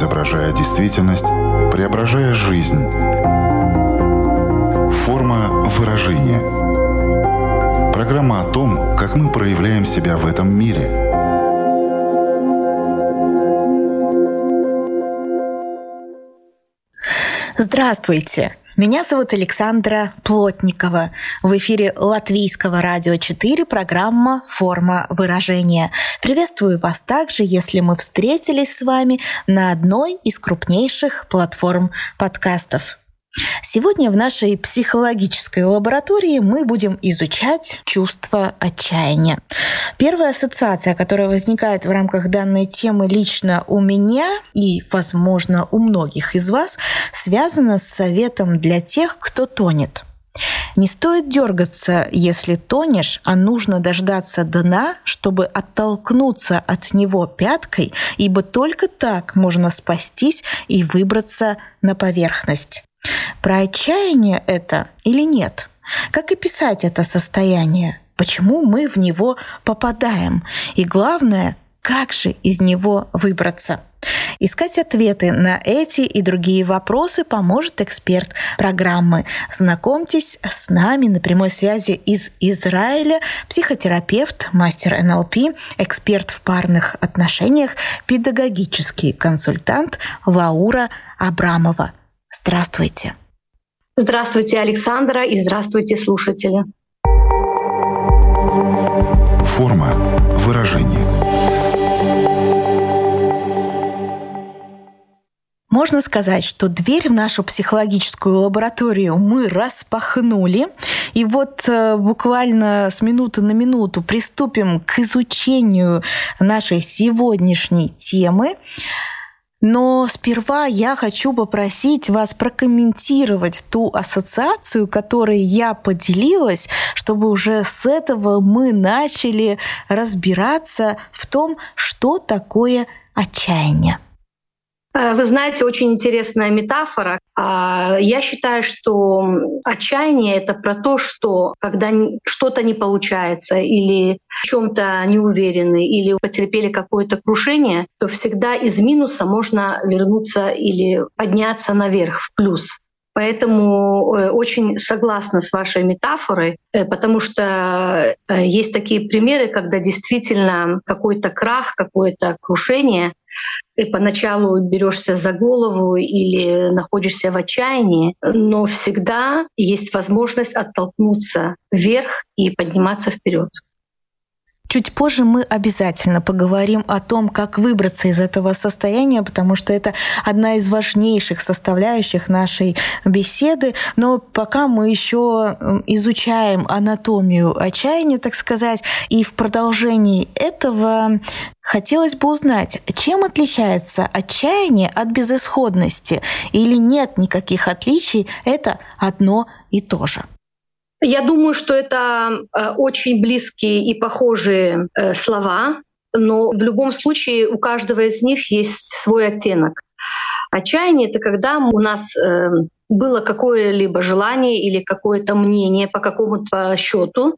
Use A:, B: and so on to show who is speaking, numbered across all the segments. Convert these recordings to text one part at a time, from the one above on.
A: изображая действительность, преображая жизнь. Форма выражения. Программа о том, как мы проявляем себя в этом мире.
B: Здравствуйте! Меня зовут Александра Плотникова. В эфире Латвийского радио 4 программа «Форма выражения». Приветствую вас также, если мы встретились с вами на одной из крупнейших платформ подкастов. Сегодня в нашей психологической лаборатории мы будем изучать чувство отчаяния. Первая ассоциация, которая возникает в рамках данной темы лично у меня и, возможно, у многих из вас, связана с советом для тех, кто тонет. Не стоит дергаться, если тонешь, а нужно дождаться дна, чтобы оттолкнуться от него пяткой, ибо только так можно спастись и выбраться на поверхность. Про отчаяние это или нет? Как описать это состояние? Почему мы в него попадаем? И главное, как же из него выбраться? Искать ответы на эти и другие вопросы поможет эксперт программы. Знакомьтесь с нами на прямой связи из Израиля, психотерапевт, мастер НЛП, эксперт в парных отношениях, педагогический консультант Лаура Абрамова. Здравствуйте.
C: Здравствуйте, Александра, и здравствуйте, слушатели.
A: Форма выражения.
B: Можно сказать, что дверь в нашу психологическую лабораторию мы распахнули, и вот буквально с минуты на минуту приступим к изучению нашей сегодняшней темы. Но сперва я хочу попросить вас прокомментировать ту ассоциацию, которой я поделилась, чтобы уже с этого мы начали разбираться в том, что такое отчаяние.
C: Вы знаете, очень интересная метафора. Я считаю, что отчаяние — это про то, что когда что-то не получается, или в чем-то не уверены, или потерпели какое-то крушение, то всегда из минуса можно вернуться или подняться наверх, в плюс. Поэтому очень согласна с вашей метафорой, потому что есть такие примеры, когда действительно какой-то крах, какое-то крушение, ты поначалу берешься за голову или находишься в отчаянии, но всегда есть возможность оттолкнуться вверх и подниматься вперед.
B: Чуть позже мы обязательно поговорим о том, как выбраться из этого состояния, потому что это одна из важнейших составляющих нашей беседы. Но пока мы еще изучаем анатомию отчаяния, так сказать, и в продолжении этого хотелось бы узнать, чем отличается отчаяние от безысходности, или нет никаких отличий, это одно и то же.
C: Я думаю, что это очень близкие и похожие слова, но в любом случае у каждого из них есть свой оттенок. Отчаяние — это когда у нас было какое-либо желание или какое-то мнение по какому-то счету,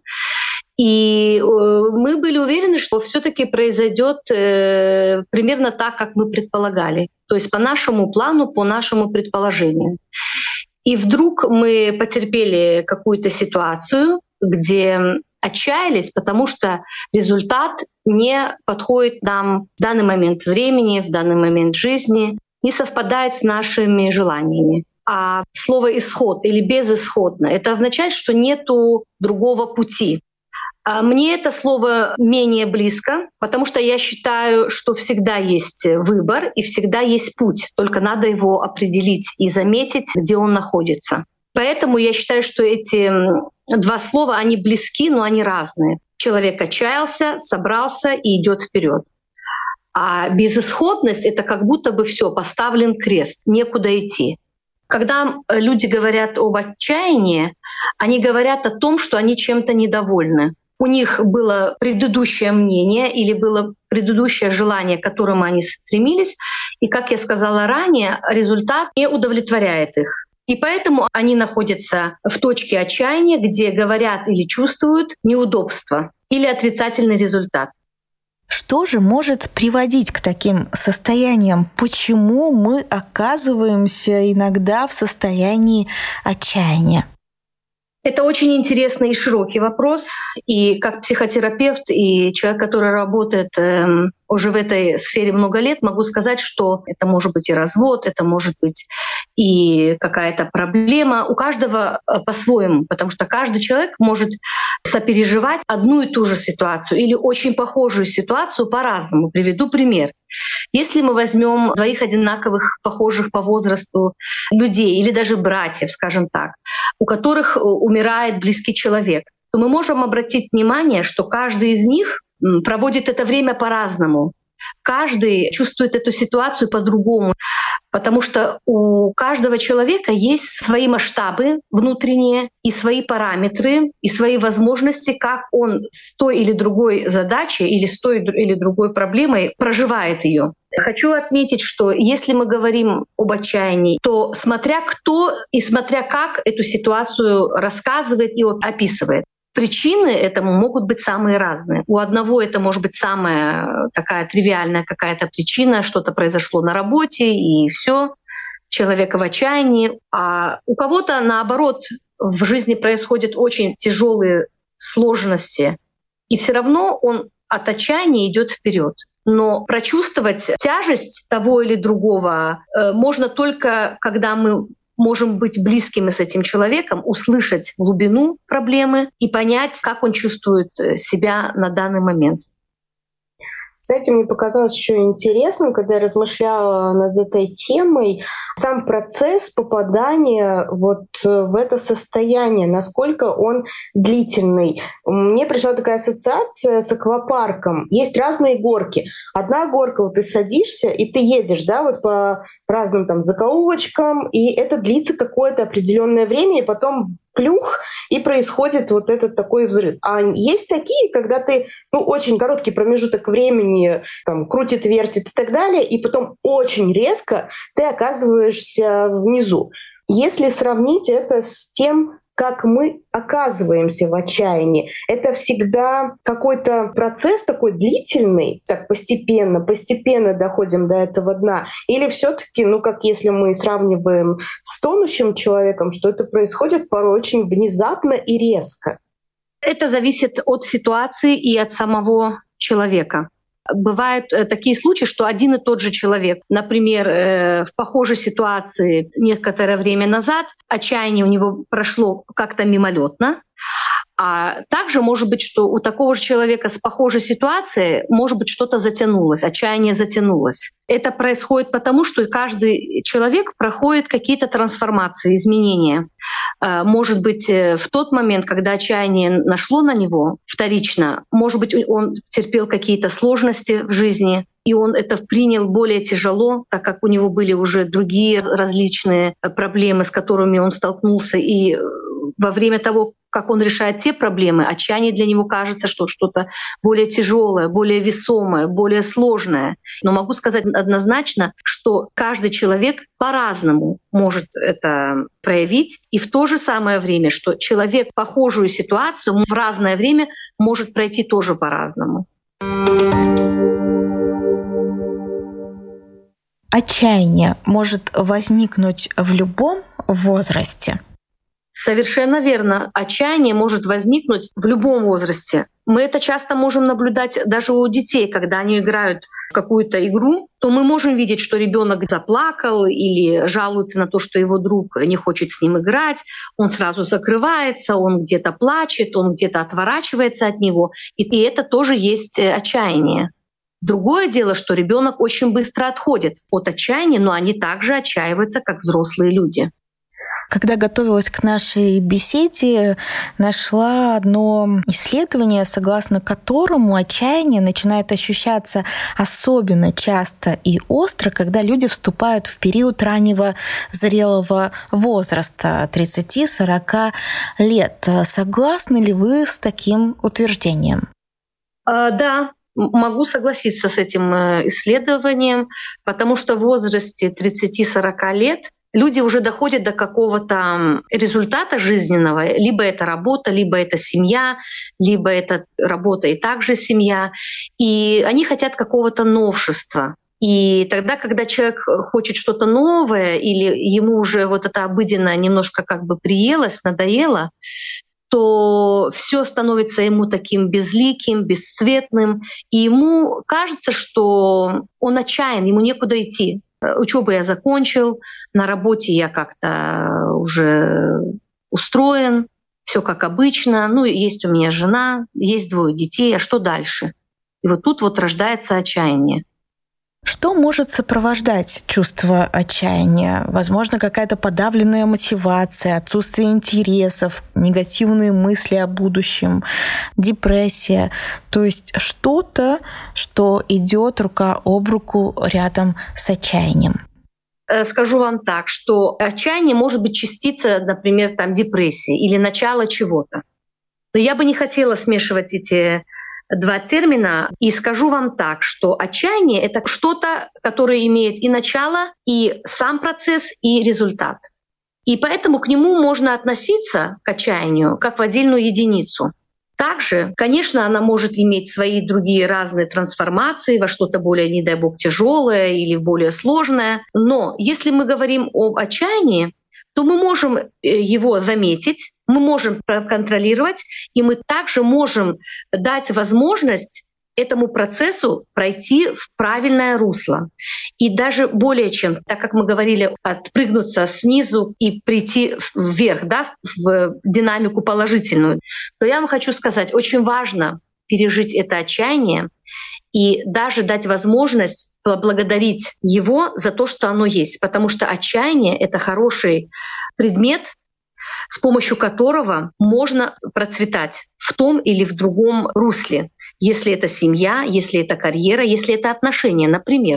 C: и мы были уверены, что все-таки произойдет примерно так, как мы предполагали, то есть по нашему плану, по нашему предположению. И вдруг мы потерпели какую-то ситуацию, где отчаялись, потому что результат не подходит нам в данный момент времени, в данный момент жизни, не совпадает с нашими желаниями. А слово «исход» или «безысходно» — это означает, что нету другого пути. Мне это слово менее близко, потому что я считаю, что всегда есть выбор и всегда есть путь, только надо его определить и заметить, где он находится. Поэтому я считаю, что эти два слова, они близки, но они разные. Человек отчаялся, собрался и идет вперед. А безысходность — это как будто бы все, поставлен крест, некуда идти. Когда люди говорят об отчаянии, они говорят о том, что они чем-то недовольны. У них было предыдущее мнение или было предыдущее желание, к которому они стремились, и, как я сказала ранее, результат не удовлетворяет их. И поэтому они находятся в точке отчаяния, где говорят или чувствуют неудобство или отрицательный результат.
B: что же может приводить к таким состояниям? Почему мы оказываемся иногда в состоянии отчаяния?
C: Это очень интересный и широкий вопрос. И как психотерапевт и человек, который работает уже в этой сфере много лет, могу сказать, что это может быть и развод, это может быть и какая-то проблема. У каждого по-своему, потому что каждый человек может сопереживать одну и ту же ситуацию или очень похожую ситуацию по-разному. Приведу пример. Если мы возьмем двоих одинаковых, похожих по возрасту людей или даже братьев, скажем так, у которых умирает близкий человек, то мы можем обратить внимание, что каждый из них проводит это время по-разному. Каждый чувствует эту ситуацию по-другому, потому что у каждого человека есть свои масштабы внутренние и свои параметры, и свои возможности, как он с той или другой задачей или с той или другой проблемой проживает ее. Хочу отметить, что если мы говорим об отчаянии, то смотря кто и смотря как эту ситуацию рассказывает и описывает. Причины этому могут быть самые разные. У одного это может быть самая такая тривиальная какая-то причина, что-то произошло на работе, и все, человек в отчаянии. А у кого-то, наоборот, в жизни происходят очень тяжелые сложности, и все равно он от отчаяния идет вперед. Но прочувствовать тяжесть того или другого можно только, когда мы можем быть близкими с этим человеком, услышать глубину проблемы и понять, как он чувствует себя на данный момент.
D: Знаете, мне показалось еще интересным, когда я размышляла над этой темой, сам процесс попадания вот в это состояние, насколько он длительный. Мне пришла такая ассоциация с аквапарком. Есть разные горки. Одна горка, вот ты садишься и ты едешь, да, вот по разным там закоулочкам, и это длится какое-то определенное время, и потом плюх, и происходит вот этот такой взрыв. А есть такие, когда ты очень короткий промежуток времени там, крутит, вертит и так далее, и потом очень резко ты оказываешься внизу. Если сравнить это с тем, как мы оказываемся в отчаянии, это всегда какой-то процесс такой длительный, так постепенно доходим до этого дна, или все-таки, как если мы сравниваем с тонущим человеком, что это происходит порой очень внезапно и резко?
C: Это зависит от ситуации и от самого человека. Бывают такие случаи, что один и тот же человек, например, в похожей ситуации некоторое время назад, отчаяние у него прошло как-то мимолетно, а также может быть, что у такого же человека с похожей ситуацией может быть что-то затянулось, отчаяние затянулось. Это происходит потому, что каждый человек проходит какие-то трансформации, изменения. Может быть, в тот момент, когда отчаяние нашло на него вторично, может быть, он терпел какие-то сложности в жизни, и он это принял более тяжело, так как у него были уже другие различные проблемы, с которыми он столкнулся. И во время того, как он решает те проблемы, отчаяние для него кажется, что что-то более тяжелое, более весомое, более сложное. Но могу сказать однозначно, что каждый человек по-разному может это проявить. И в то же самое время, что человек похожую ситуацию в разное время может пройти тоже по-разному.
B: Отчаяние может возникнуть в любом возрасте?
C: Совершенно верно. Отчаяние может возникнуть в любом возрасте. Мы это часто можем наблюдать даже у детей, когда они играют в какую-то игру, то мы можем видеть, что ребенок заплакал или жалуется на то, что его друг не хочет с ним играть, он сразу закрывается, он где-то плачет, он где-то отворачивается от него, и это тоже есть отчаяние. Другое дело, что ребенок очень быстро отходит от отчаяния, но они также отчаиваются, как взрослые люди.
B: Когда готовилась к нашей беседе, нашла одно исследование, согласно которому отчаяние начинает ощущаться особенно часто и остро, когда люди вступают в период раннего зрелого возраста, 30-40 лет. Согласны ли вы с таким утверждением?
C: Да. Могу согласиться с этим исследованием, потому что в возрасте 30-40 лет люди уже доходят до какого-то результата жизненного, либо это работа, либо это семья, либо это работа и также семья, и они хотят какого-то новшества. И тогда, когда человек хочет что-то новое, или ему уже вот это обыденное немножко как бы приелось, надоело, то все становится ему таким безликим, бесцветным, и ему кажется, что он отчаян, ему некуда идти. Учебу я закончил, на работе я как-то уже устроен, все как обычно, ну есть у меня жена, есть 2 детей, а что дальше? И вот тут вот рождается отчаяние.
B: Что может сопровождать чувство отчаяния? Возможно, какая-то подавленная мотивация, отсутствие интересов, негативные мысли о будущем, депрессия. То есть что-то, что идет рука об руку рядом с отчаянием.
C: Скажу вам так, что отчаяние может быть частица, например, там, депрессии или начало чего-то. Но я бы не хотела смешивать эти 2 термина. И скажу вам так, что отчаяние — это что-то, которое имеет и начало, и сам процесс, и результат. И поэтому к нему можно относиться, к отчаянию, как в отдельную единицу. Также, конечно, она может иметь свои другие разные трансформации во что-то более, не дай бог, тяжелое или более сложное. Но если мы говорим об отчаянии, то мы можем его заметить, мы можем проконтролировать, и мы также можем дать возможность этому процессу пройти в правильное русло. И даже более чем, так как мы говорили, отпрыгнуться снизу и прийти вверх, да, в динамику положительную, то я вам хочу сказать, очень важно пережить это отчаяние и даже дать возможность поблагодарить его за то, что оно есть. Потому что отчаяние — это хороший предмет, с помощью которого можно процветать в том или в другом русле. Если это семья, если это карьера, если это отношения, например.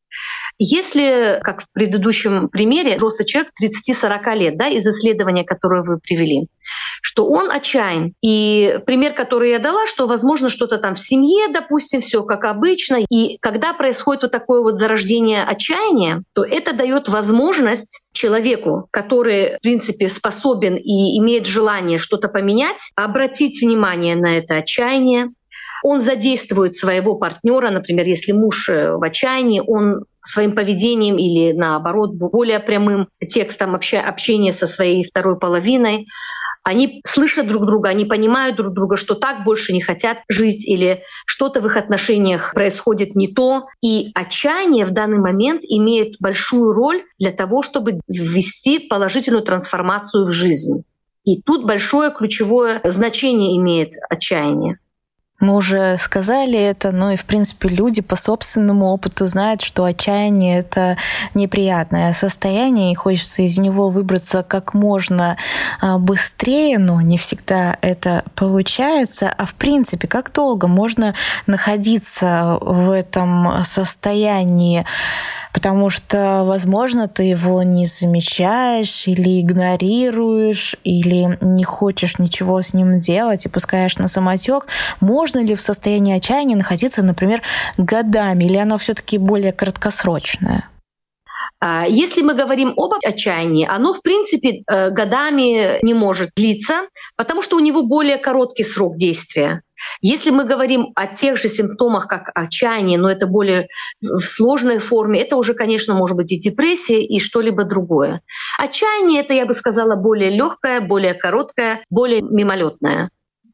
C: Если, как в предыдущем примере, взрослый человек 30-40 лет, да, из исследования, которое вы привели, что он отчаян. И пример, который я дала, что, возможно, что-то там в семье, допустим, все как обычно. И когда происходит вот такое вот зарождение отчаяния, то это дает возможность человеку, который, в принципе, способен и имеет желание что-то поменять, обратить внимание на это отчаяние. Он задействует своего партнера, например, если муж в отчаянии, он своим поведением или, наоборот, более прямым текстом общения со своей второй половиной, они слышат друг друга, они понимают друг друга, что так больше не хотят жить или что-то в их отношениях происходит не то. И отчаяние в данный момент имеет большую роль для того, чтобы ввести положительную трансформацию в жизнь. И тут большое ключевое значение имеет отчаяние.
B: Мы уже сказали это, но и, в принципе, люди по собственному опыту знают, что отчаяние — это неприятное состояние, и хочется из него выбраться как можно быстрее, но не всегда это получается. А в принципе, как долго можно находиться в этом состоянии? Потому что, возможно, ты его не замечаешь или игнорируешь, или не хочешь ничего с ним делать и пускаешь на самотек. Можно ли в состоянии отчаяния находиться, например, годами, или оно все-таки более краткосрочное?
C: Если мы говорим об отчаянии, оно, в принципе, годами не может длиться, потому что у него более короткий срок действия. Если мы говорим о тех же симптомах, как отчаяние, но это более в сложной форме, это уже, конечно, может быть и депрессия, и что-либо другое. Отчаяние — это, я бы сказала, более легкое, более короткое, более мимолетное.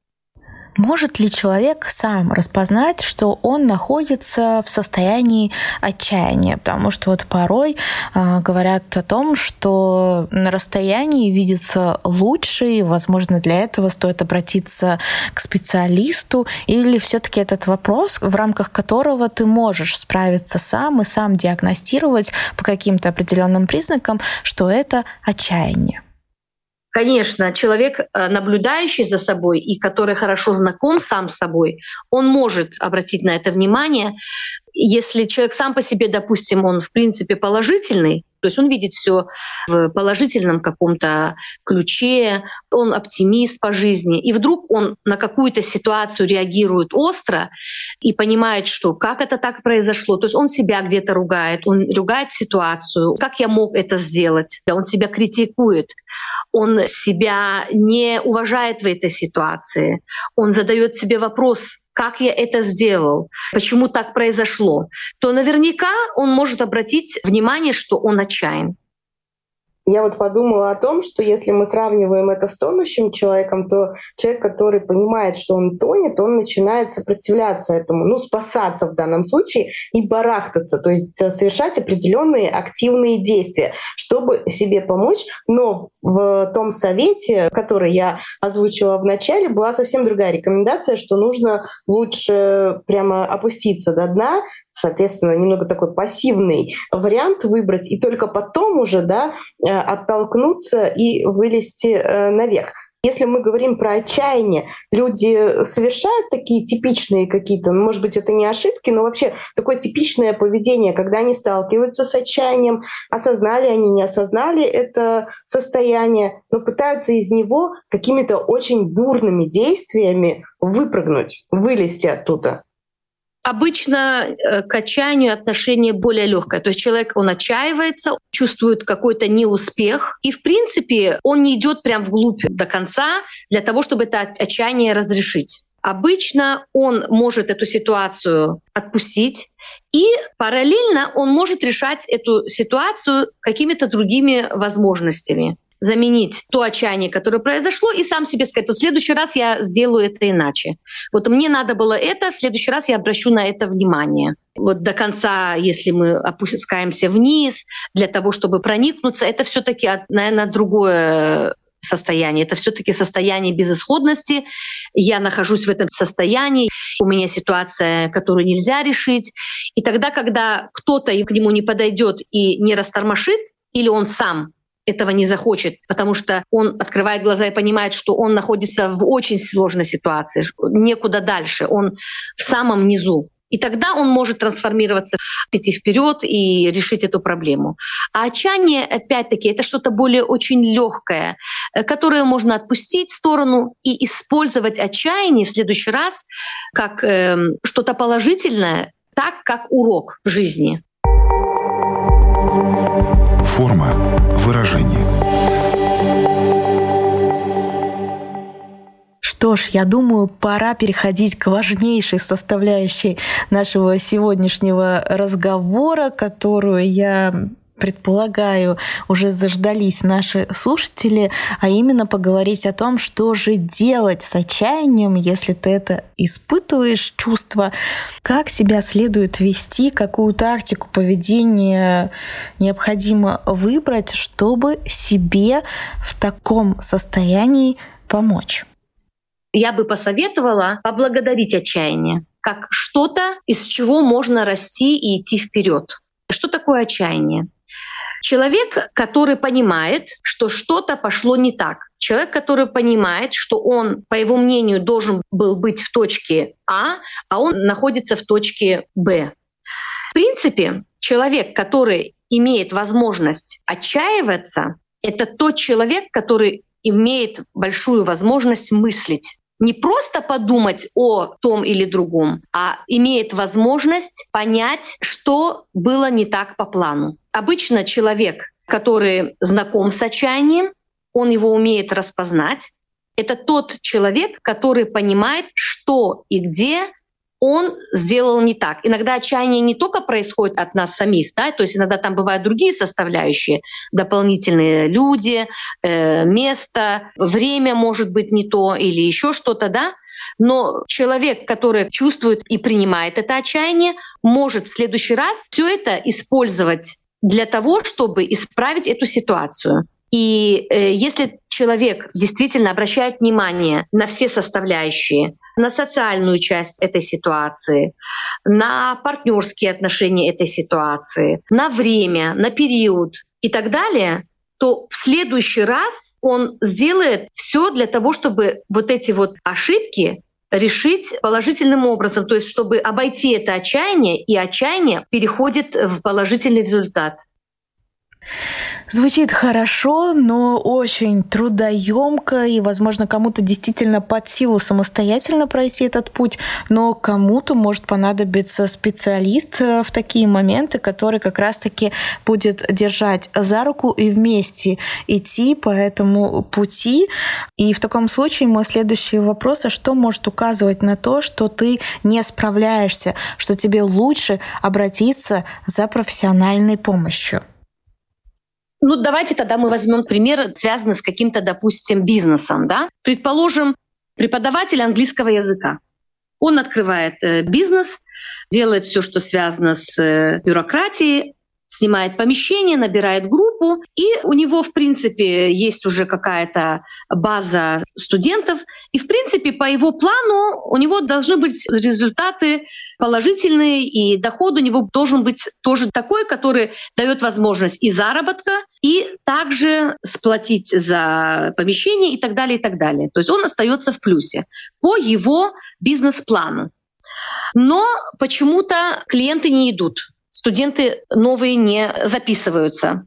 B: Может ли человек сам распознать, что он находится в состоянии отчаяния? Потому что вот порой говорят о том, что на расстоянии видится лучше, и, возможно, для этого стоит обратиться к специалисту, или все-таки этот вопрос, в рамках которого ты можешь справиться сам и сам диагностировать по каким-то определенным признакам, что это отчаяние?
C: Конечно, человек, наблюдающий за собой и который хорошо знаком сам с собой, он может обратить на это внимание. Если человек сам по себе, допустим, он в принципе положительный, то есть он видит все в положительном каком-то ключе, он оптимист по жизни, и вдруг он на какую-то ситуацию реагирует остро и понимает, что как это так произошло. То есть он себя где-то ругает, он ругает ситуацию, как я мог это сделать, он себя критикует, он себя не уважает в этой ситуации, он задает себе вопрос, как я это сделал, почему так произошло, то наверняка он может обратить внимание, что он отчаян.
D: Я вот подумала о том, что если мы сравниваем это с тонущим человеком, то человек, который понимает, что он тонет, он начинает сопротивляться этому, спасаться в данном случае и барахтаться, то есть совершать определенные активные действия, чтобы себе помочь. Но в том совете, который я озвучила в начале, была совсем другая рекомендация, что нужно лучше прямо опуститься до дна, соответственно, немного такой пассивный вариант выбрать, и только потом уже, оттолкнуться и вылезти наверх. Если мы говорим про отчаяние, люди совершают такие типичные какие-то, может быть, это не ошибки, но вообще такое типичное поведение, когда они сталкиваются с отчаянием, осознали они, не осознали это состояние, но пытаются из него какими-то очень бурными действиями выпрыгнуть, вылезти оттуда.
C: Обычно к отчаянию отношение более легкое. То есть человек, он отчаивается, чувствует какой-то неуспех, и в принципе он не идет прям вглубь до конца для того, чтобы это отчаяние разрешить. Обычно он может эту ситуацию отпустить, и параллельно он может решать эту ситуацию какими-то другими возможностями. Заменить то отчаяние, которое произошло, и сам себе сказать, в следующий раз я сделаю это иначе. Вот мне надо было это, в следующий раз я обращу на это внимание. Вот до конца, если мы опускаемся вниз, для того, чтобы проникнуться, это все-таки, наверное, другое состояние. Это все-таки состояние безысходности. Я нахожусь в этом состоянии, у меня ситуация, которую нельзя решить. И тогда, когда кто-то к нему не подойдет и не растормошит, или он сам этого не захочет, потому что он открывает глаза и понимает, что он находится в очень сложной ситуации, некуда дальше, он в самом низу. И тогда он может трансформироваться, идти вперед и решить эту проблему. А отчаяние, опять-таки, это что-то более очень легкое, которое можно отпустить в сторону и использовать отчаяние в следующий раз как что-то положительное, так как урок в жизни.
A: Форма выражения.
B: Что ж, я думаю, пора переходить к важнейшей составляющей нашего сегодняшнего разговора, которую я предполагаю, уже заждались наши слушатели, а именно поговорить о том, что же делать с отчаянием, если ты это испытываешь, чувство, как себя следует вести, какую тактику поведения необходимо выбрать, чтобы себе в таком состоянии помочь.
C: Я бы посоветовала поблагодарить отчаяние как что-то, из чего можно расти и идти вперед. Что такое отчаяние? Человек, который понимает, что что-то пошло не так. Человек, который понимает, что он, по его мнению, должен был быть в точке А он находится в точке Б. В принципе, человек, который имеет возможность отчаиваться, это тот человек, который имеет большую возможность мыслить. Не просто подумать о том или другом, а имеет возможность понять, что было не так по плану. Обычно человек, который знаком с отчаянием, он его умеет распознать. Это тот человек, который понимает, что и где он сделал не так. Иногда отчаяние не только происходит от нас самих, то есть иногда там бывают другие составляющие, дополнительные люди, место, время может быть не то или еще что-то, но человек, который чувствует и принимает это отчаяние, может в следующий раз все это использовать для того, чтобы исправить эту ситуацию. И если человек действительно обращает внимание на все составляющие, на социальную часть этой ситуации, на партнерские отношения этой ситуации, на время, на период и так далее, то в следующий раз он сделает все для того, чтобы вот эти вот ошибки решить положительным образом, то есть чтобы обойти это отчаяние, и отчаяние переходит в положительный результат.
B: Звучит хорошо, но очень трудоемко, и, возможно, кому-то действительно под силу самостоятельно пройти этот путь, но кому-то может понадобиться специалист в такие моменты, который как раз-таки будет держать за руку и вместе идти по этому пути. И в таком случае мой следующий вопрос: а что может указывать на то, что ты не справляешься, что тебе лучше обратиться за профессиональной помощью?
C: Давайте тогда мы возьмем пример, связанный с каким-то, допустим, бизнесом. Да? Предположим, преподаватель английского языка. Он открывает бизнес, делает все, что связано с бюрократией, снимает помещение, набирает группу, и у него, в принципе, есть уже какая-то база студентов, и, в принципе, по его плану у него должны быть результаты положительные, и доход у него должен быть тоже такой, который дает возможность и заработка, и также сплатить за помещение и так далее, и так далее. То есть он остается в плюсе по его бизнес-плану. Но почему-то клиенты не идут. Студенты новые не записываются.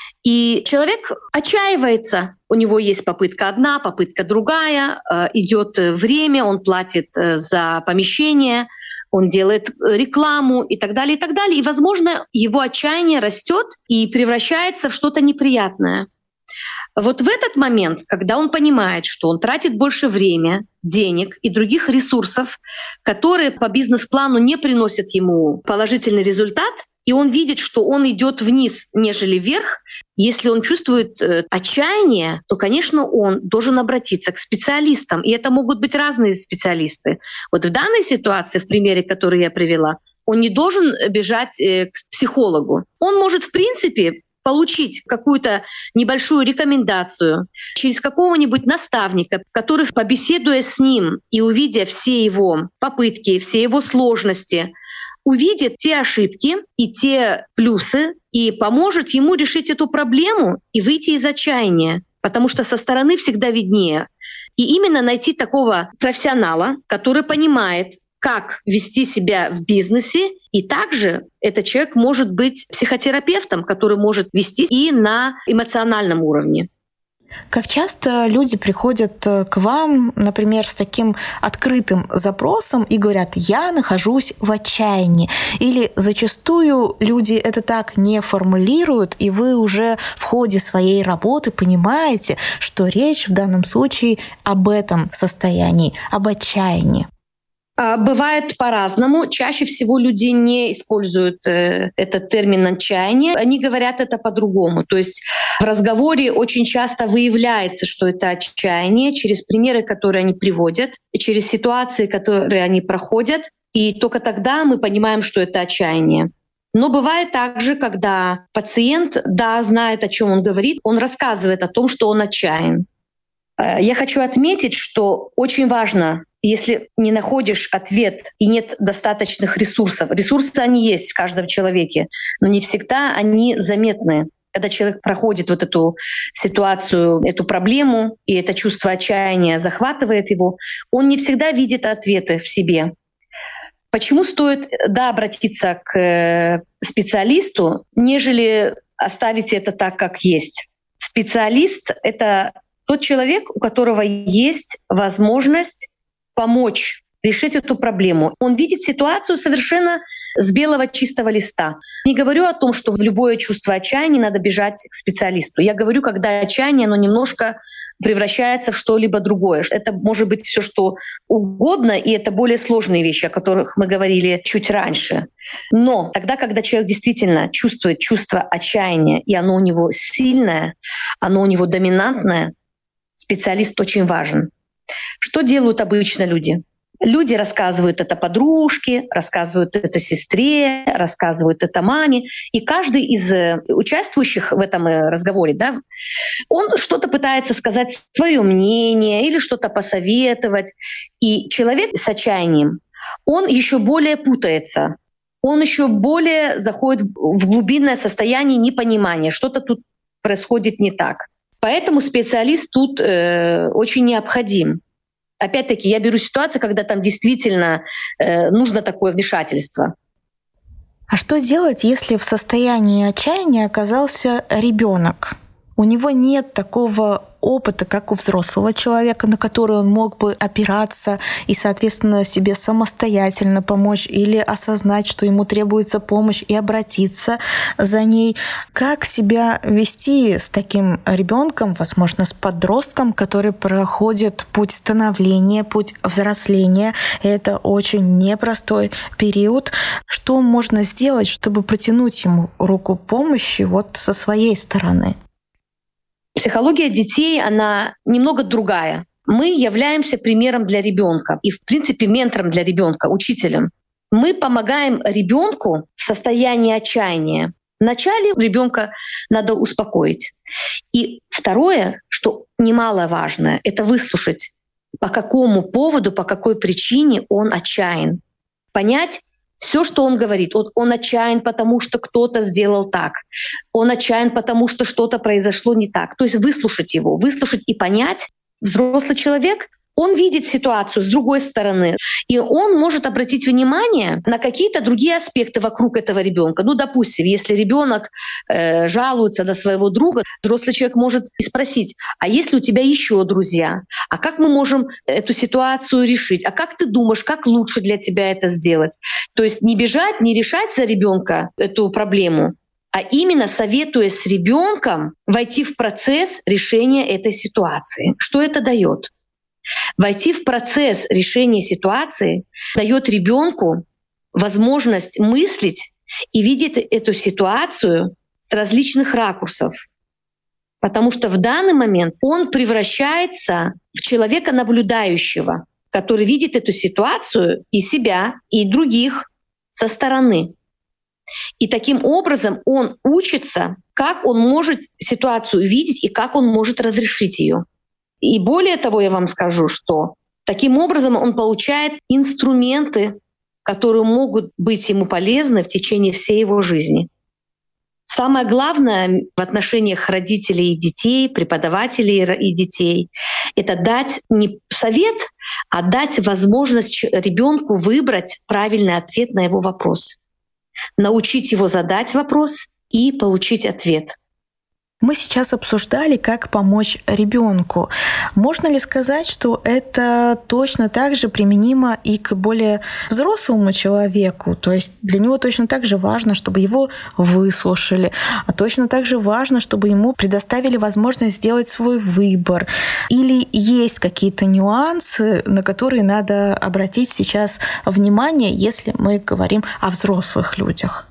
C: И человек отчаивается. У него есть попытка одна, попытка другая, идет время, он платит за помещение, он делает рекламу и так далее, и так далее. И, возможно, его отчаяние растет и превращается в что-то неприятное. Вот в этот момент, когда он понимает, что он тратит больше времени, денег и других ресурсов, которые по бизнес-плану не приносят ему положительный результат, и он видит, что он идет вниз, нежели вверх, если он чувствует отчаяние, то, конечно, он должен обратиться к специалистам. И это могут быть разные специалисты. Вот в данной ситуации, в примере, который я привела, он не должен бежать к психологу. Он может, в принципе, получить какую-то небольшую рекомендацию через какого-нибудь наставника, который, побеседуя с ним и увидя все его попытки, все его сложности, увидит те ошибки и те плюсы и поможет ему решить эту проблему и выйти из отчаяния, потому что со стороны всегда виднее. И именно найти такого профессионала, который понимает, как вести себя в бизнесе, и также этот человек может быть психотерапевтом, который может вести и на эмоциональном уровне.
B: Как часто люди приходят к вам, например, с таким открытым запросом и говорят: «Я нахожусь в отчаянии». Или зачастую люди это так не формулируют, и вы уже в ходе своей работы понимаете, что речь в данном случае об этом состоянии, об отчаянии?
C: Бывает по-разному. Чаще всего люди не используют этот термин отчаяние. Они говорят это по-другому. То есть в разговоре очень часто выявляется, что это отчаяние через примеры, которые они приводят, и через ситуации, которые они проходят. И только тогда мы понимаем, что это отчаяние. Но бывает также, когда пациент, знает, о чем он говорит, он рассказывает о том, что он отчаян. Я хочу отметить, что очень важно, если не находишь ответ и нет достаточных ресурсов. Ресурсы, они есть в каждом человеке, но не всегда они заметны. Когда человек проходит вот эту ситуацию, эту проблему, и это чувство отчаяния захватывает его, он не всегда видит ответы в себе. Почему стоит, обратиться к специалисту, нежели оставить это так, как есть? Специалист — это тот человек, у которого есть возможность помочь решить эту проблему. Он видит ситуацию совершенно с белого чистого листа. Не говорю о том, что в любое чувство отчаяния надо бежать к специалисту. Я говорю, когда отчаяние, оно немножко превращается в что-либо другое. Это может быть все что угодно, и это более сложные вещи, о которых мы говорили чуть раньше. Но тогда, когда человек действительно чувствует чувство отчаяния, и оно у него сильное, оно у него доминантное, специалист очень важен. Что делают обычно люди? Люди рассказывают это подружке, рассказывают это сестре, рассказывают это маме. И каждый из участвующих в этом разговоре, он что-то пытается сказать, свое мнение или что-то посоветовать. И человек с отчаянием, он еще более путается, он еще более заходит в глубинное состояние непонимания, что-то тут происходит не так. Поэтому специалист тут очень необходим. опять-таки, я беру ситуацию, когда там действительно нужно такое вмешательство.
B: А что делать, если в состоянии отчаяния оказался ребенок? У него нет такого опыта, как у взрослого человека, на который он мог бы опираться и, соответственно, себе самостоятельно помочь или осознать, что ему требуется помощь и обратиться за ней. Как себя вести с таким ребенком, возможно, с подростком, который проходит путь становления, путь взросления? Это очень непростой период. Что можно сделать, чтобы протянуть ему руку помощи вот со своей стороны?
C: Психология детей, она немного другая. Мы являемся примером для ребенка и, в принципе, ментором для ребенка, учителем. Мы помогаем ребенку в состоянии отчаяния. Вначале ребенка надо успокоить. И второе, что немаловажно, это выслушать, по какому поводу, по какой причине он отчаян. Понять, все, что он говорит, он отчаян, потому что кто-то сделал так. Он отчаян, потому что что-то произошло не так. То есть выслушать его, выслушать и понять. Взрослый человек, он видит ситуацию с другой стороны, и он может обратить внимание на какие-то другие аспекты вокруг этого ребенка. Ну, допустим, если ребенок жалуется на своего друга, взрослый человек может и спросить: а есть ли у тебя еще друзья? А как мы можем эту ситуацию решить? А как ты думаешь, как лучше для тебя это сделать? То есть не бежать, не решать за ребенка эту проблему, а именно, советуясь с ребенком, войти в процесс решения этой ситуации. Что это дает? Войти в процесс решения ситуации дает ребенку возможность мыслить и видеть эту ситуацию с различных ракурсов. Потому что в данный момент он превращается в человека наблюдающего, который видит эту ситуацию и себя, и других со стороны. И таким образом он учится, как он может ситуацию видеть и как он может разрешить ее. И более того, я вам скажу, что таким образом он получает инструменты, которые могут быть ему полезны в течение всей его жизни. Самое главное в отношениях родителей и детей, преподавателей и детей — это дать не совет, а дать возможность ребенку выбрать правильный ответ на его вопрос. Научить его задать вопрос и получить ответ.
B: Мы сейчас обсуждали, как помочь ребенку. Можно ли сказать, что это точно так же применимо и к более взрослому человеку? То есть для него точно так же важно, чтобы его выслушали, а точно так же важно, чтобы ему предоставили возможность сделать свой выбор. Или есть какие-то нюансы, на которые надо обратить сейчас внимание, если мы говорим о взрослых людях?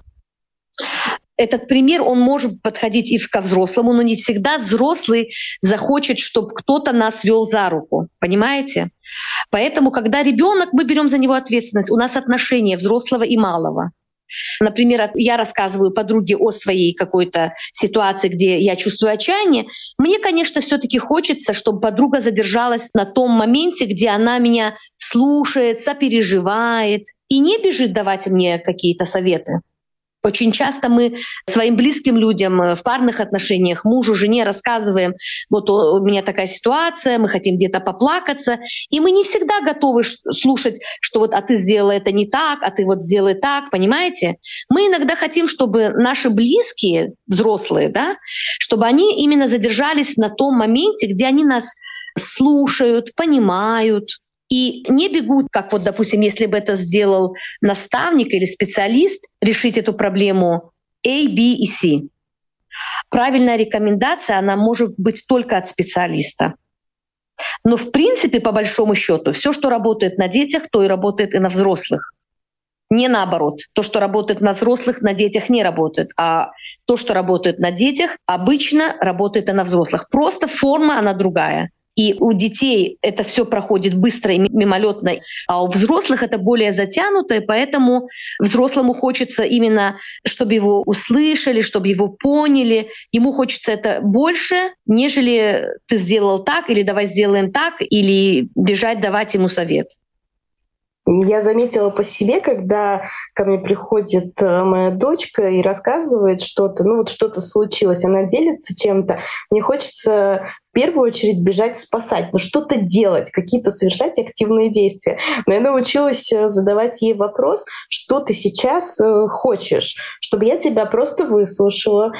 C: Этот пример, он может подходить и ко взрослому, но не всегда взрослый захочет, чтобы кто-то нас вел за руку. Понимаете? Поэтому, когда ребенок, мы берем за него ответственность. У нас отношения взрослого и малого. Например, я рассказываю подруге о своей какой-то ситуации, где я чувствую отчаяние. Мне, конечно, все-таки хочется, чтобы подруга задержалась на том моменте, где она меня слушает, сопереживает и не бежит давать мне какие-то советы. Очень часто мы своим близким людям в парных отношениях, мужу, жене рассказываем: вот у меня такая ситуация, мы хотим где-то поплакаться, и мы не всегда готовы слушать, что вот «а ты сделала это не так, а ты вот сделай так», понимаете? Мы иногда хотим, чтобы наши близкие, взрослые, да, чтобы они именно задержались на том моменте, где они нас слушают, понимают, и не бегут, как вот, допустим, если бы это сделал наставник или специалист, решить эту проблему A, B и C. Правильная рекомендация, она может быть только от специалиста. Но в принципе, по большому счету, все, что работает на детях, то и работает и на взрослых. Не наоборот. То, что работает на взрослых, на детях не работает. А то, что работает на детях, обычно работает и на взрослых. Просто форма, она другая. И у детей это все проходит быстро и мимолетно, а у взрослых это более затянуто, и поэтому взрослому хочется именно, чтобы его услышали, чтобы его поняли. Ему хочется это больше, нежели ты сделал так, или давай сделаем так, или бежать давать ему совет.
D: Я заметила по себе, когда ко мне приходит моя дочка и рассказывает что-то, что-то случилось, она делится чем-то, мне хочется в первую очередь бежать спасать, что-то делать, какие-то совершать активные действия. Но я научилась задавать ей вопрос, что ты сейчас хочешь, чтобы я тебя просто выслушала,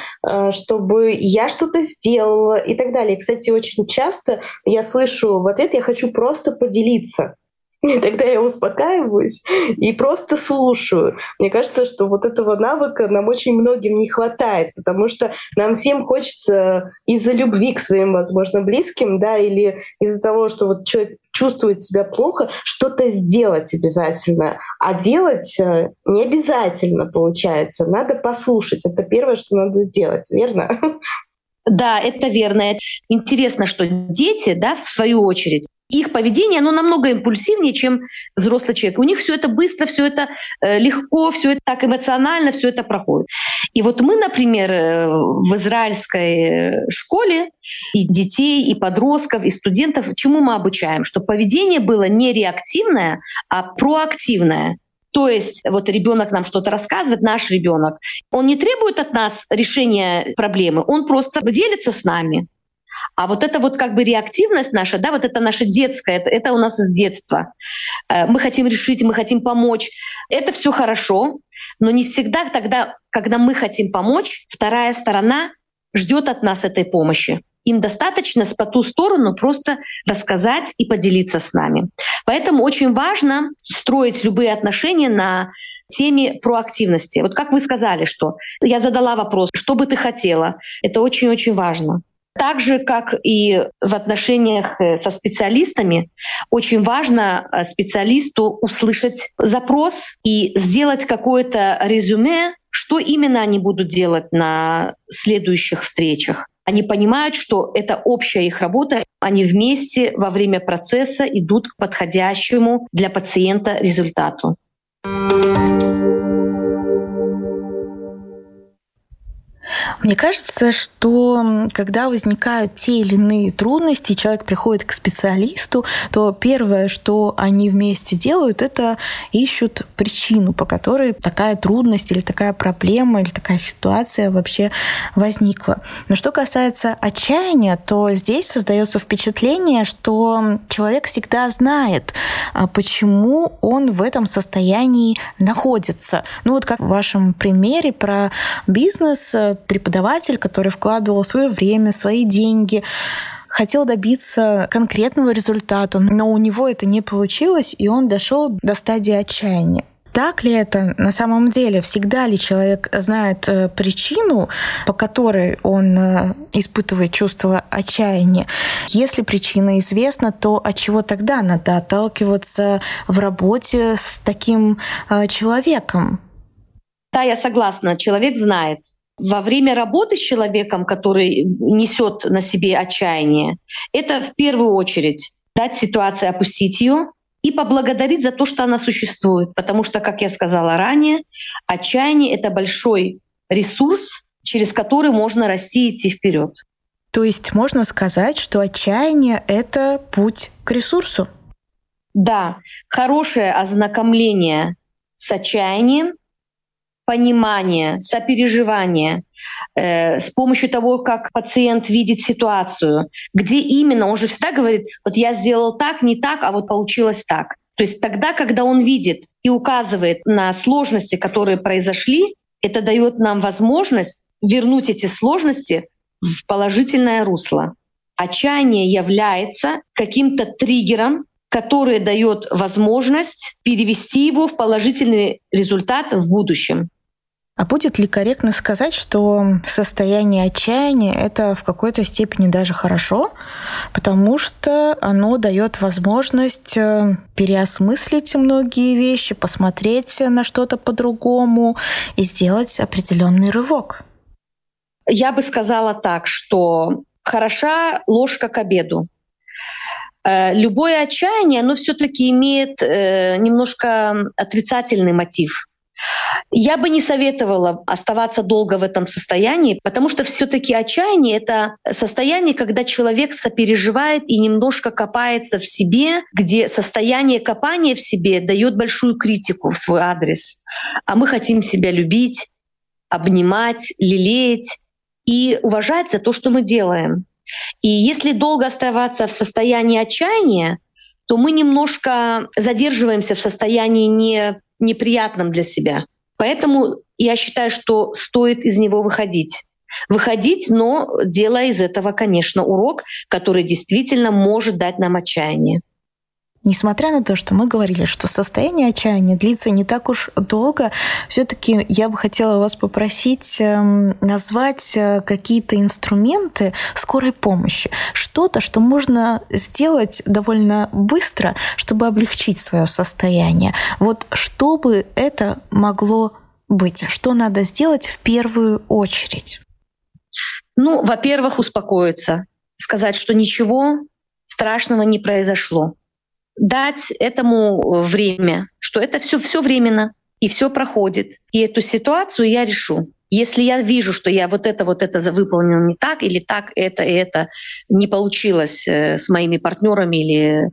D: чтобы я что-то сделала и так далее. И, кстати, очень часто я слышу в ответ: я хочу просто поделиться. И тогда я успокаиваюсь и просто слушаю. Мне кажется, что вот этого навыка нам очень многим не хватает, потому что нам всем хочется из-за любви к своим, возможно, близким, да, или из-за того, что вот человек чувствует себя плохо, что-то сделать обязательно. А делать не обязательно получается. Надо послушать. Это первое, что надо сделать, верно?
E: Да, это верно. Интересно, что дети, да, в свою очередь, их поведение, оно намного импульсивнее, чем взрослый человек. У них все это быстро, все это легко, все это так эмоционально, все это проходит. И вот мы, например, в израильской школе и детей, и подростков, и студентов, чему мы обучаем? Чтобы поведение было не реактивное, а проактивное. То есть вот ребенок нам что-то рассказывает, наш ребенок, он не требует от нас решения проблемы, он просто делится с нами. А вот это вот как бы реактивность наша, да, вот это наша детская, это у нас из детства. Мы хотим решить, мы хотим помочь. Это все хорошо, но не всегда тогда, когда мы хотим помочь, вторая сторона ждет от нас этой помощи. Им достаточно по ту сторону просто рассказать и поделиться с нами. Поэтому очень важно строить любые отношения на теме проактивности. Вот как вы сказали, что я задала вопрос, что бы ты хотела? Это очень-очень важно. Так же, как и в отношениях со специалистами, очень важно специалисту услышать запрос и сделать какое-то резюме, что именно они будут делать на следующих встречах. Они понимают, что это общая их работа, они вместе во время процесса идут к подходящему для пациента результату.
B: Мне кажется, что когда возникают те или иные трудности, человек приходит к специалисту, то первое, что они вместе делают, это ищут причину, по которой такая трудность или такая проблема или такая ситуация вообще возникла. Но что касается отчаяния, то здесь создается впечатление, что человек всегда знает, почему он в этом находится. Вот как в вашем примере про бизнес, преподаватель, который вкладывал свое время, свои деньги, хотел добиться конкретного результата, но у него это не получилось, и он дошел до стадии отчаяния. Так ли это на самом деле? Всегда ли человек знает причину, по которой он испытывает чувство отчаяния? Если причина известна, то от чего тогда надо отталкиваться в работе с таким человеком?
E: Да, я согласна. Человек знает. Во время работы с человеком, который несет на себе отчаяние, это в первую очередь дать ситуации, опустить ее и поблагодарить за то, что она существует. Потому что, как я сказала ранее, отчаяние — это большой ресурс, через который можно расти и идти вперед.
B: То есть можно сказать, что отчаяние — это путь к ресурсу?
E: Да, хорошее ознакомление с отчаянием, понимание, сопереживание, с помощью того, как пациент видит ситуацию, где именно, он же всегда говорит, вот я сделал так, не так, а вот получилось так. То есть тогда, когда он видит и указывает на сложности, которые произошли, это дает нам возможность вернуть эти сложности в положительное русло. Отчаяние является каким-то триггером, который дает возможность перевести его в положительный результат в будущем.
B: А будет ли корректно сказать, что состояние отчаяния — это в какой-то степени даже хорошо, потому что оно дает возможность переосмыслить многие вещи, посмотреть на что-то по-другому и сделать определенный рывок?
E: Я бы сказала так, что хороша ложка к обеду. Любое отчаяние, оно все-таки имеет немножко отрицательный мотив. Я бы не советовала оставаться долго в этом состоянии, потому что все-таки отчаяние — это состояние, когда человек сопереживает и немножко копается в себе, где состояние копания в себе дает большую критику в свой адрес. А мы хотим себя любить, обнимать, лелеять и уважать за то, что мы делаем. И если долго оставаться в состоянии отчаяния, то мы немножко задерживаемся в состоянии неприятном для себя. Поэтому я считаю, что стоит из него выходить. Выходить, но делая из этого, конечно, урок, который действительно может дать нам отчаяние.
B: Несмотря на то, что мы говорили, что состояние отчаяния длится не так уж долго, все-таки я бы хотела вас попросить назвать какие-то инструменты скорой помощи. Что-то, что можно сделать довольно быстро, чтобы облегчить свое состояние. Вот что бы это могло быть? Что надо сделать в первую очередь?
E: Во-первых, успокоиться. Сказать, что ничего страшного не произошло. Дать этому время, что это все временно, и все проходит. И эту ситуацию я решу. Если я вижу, что я вот это выполнил не так, или так, это не получилось с моими партнерами или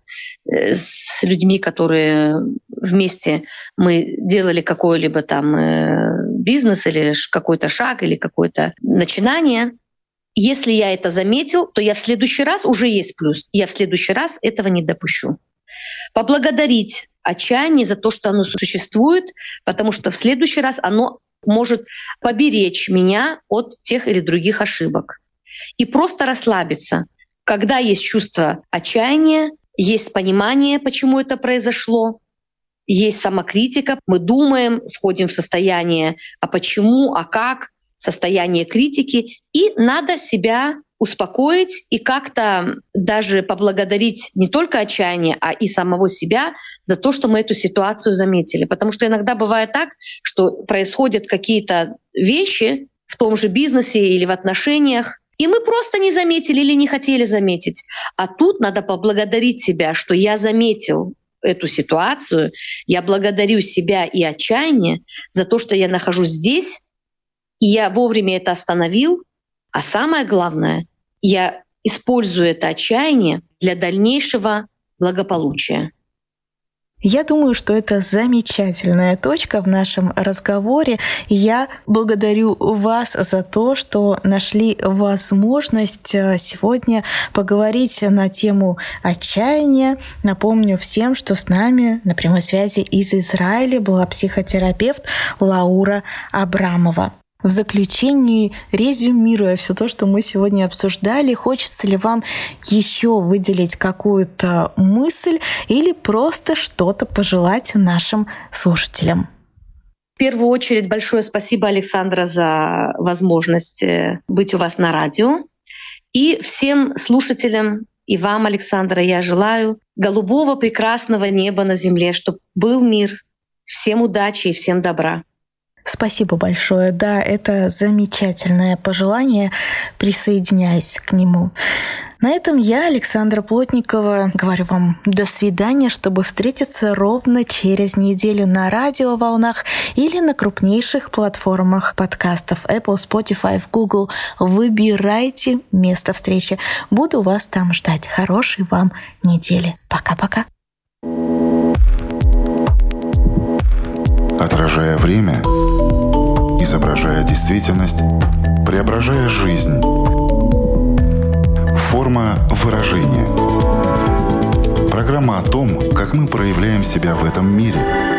E: с людьми, которые вместе мы делали какой-либо там бизнес или какой-то шаг, или какое-то начинание, если я это заметил, то я в следующий раз, уже есть плюс, я в следующий раз этого не допущу. Поблагодарить отчаяние за то, что оно существует, потому что в следующий раз оно может поберечь меня от тех или других ошибок. И просто расслабиться. Когда есть чувство отчаяния, есть понимание, почему это произошло, есть самокритика, мы думаем, входим в состояние «а почему?», «а как?», состояние критики, и надо себя успокоить и как-то даже поблагодарить не только отчаяние, а и самого себя за то, что мы эту ситуацию заметили. Потому что иногда бывает так, что происходят какие-то вещи в том же бизнесе или в отношениях, и мы просто не заметили или не хотели заметить. А тут надо поблагодарить себя, что я заметил эту ситуацию, я благодарю себя и отчаяние за то, что я нахожусь здесь, и я вовремя это остановил. А самое главное, я использую это отчаяние для дальнейшего благополучия.
B: Я думаю, что это замечательная точка в нашем разговоре. И я благодарю вас за то, что нашли возможность сегодня поговорить на тему отчаяния. Напомню всем, что с нами на прямой связи из Израиля была психотерапевт Лаура Абрамова. В заключении, резюмируя все то, что мы сегодня обсуждали, хочется ли вам еще выделить какую-то мысль или просто что-то пожелать нашим слушателям?
E: В первую очередь большое спасибо, Александра, за возможность быть у вас на радио. И всем слушателям и вам, Александра, я желаю голубого прекрасного неба на земле, чтобы был мир. Всем удачи и всем добра.
B: Спасибо большое. Да, это замечательное пожелание. Присоединяюсь к нему. На этом я, Александра Плотникова, говорю вам до свидания, чтобы встретиться ровно через неделю на радиоволнах или на крупнейших платформах подкастов Apple, Spotify, Google. Выбирайте место встречи. Буду вас там ждать. Хорошей вам недели. Пока-пока.
A: Отражая время, изображая действительность, преображая жизнь. Форма выражения. Программа о том, как мы проявляем себя в этом мире –